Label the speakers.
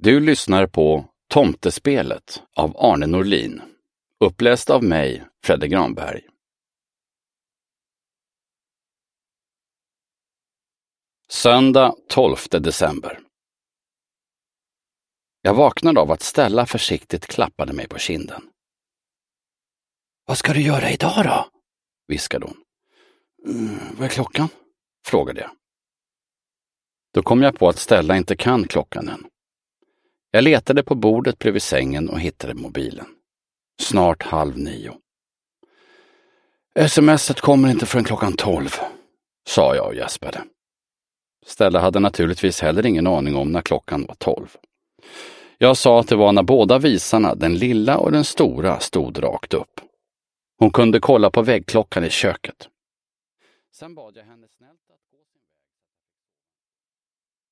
Speaker 1: Du lyssnar på Tomtespelet av Arne Norlin, uppläst av mig, Fredde Granberg. Söndag 12 december. Jag vaknade av att Stella försiktigt klappade mig på kinden. Vad ska du göra idag då? Viskade hon. Vad är klockan? Frågade jag. Då kom jag på att Stella inte kan klockan än. Jag letade på bordet bredvid sängen och hittade mobilen. Snart 8:30. SMS:et kommer inte förrän klockan 12, sa jag och gäspade. Stella hade naturligtvis heller ingen aning om när klockan var 12. Jag sa att det var när båda visarna, den lilla och den stora, stod rakt upp. Hon kunde kolla på väggklockan i köket. Sen bad jag henne snällt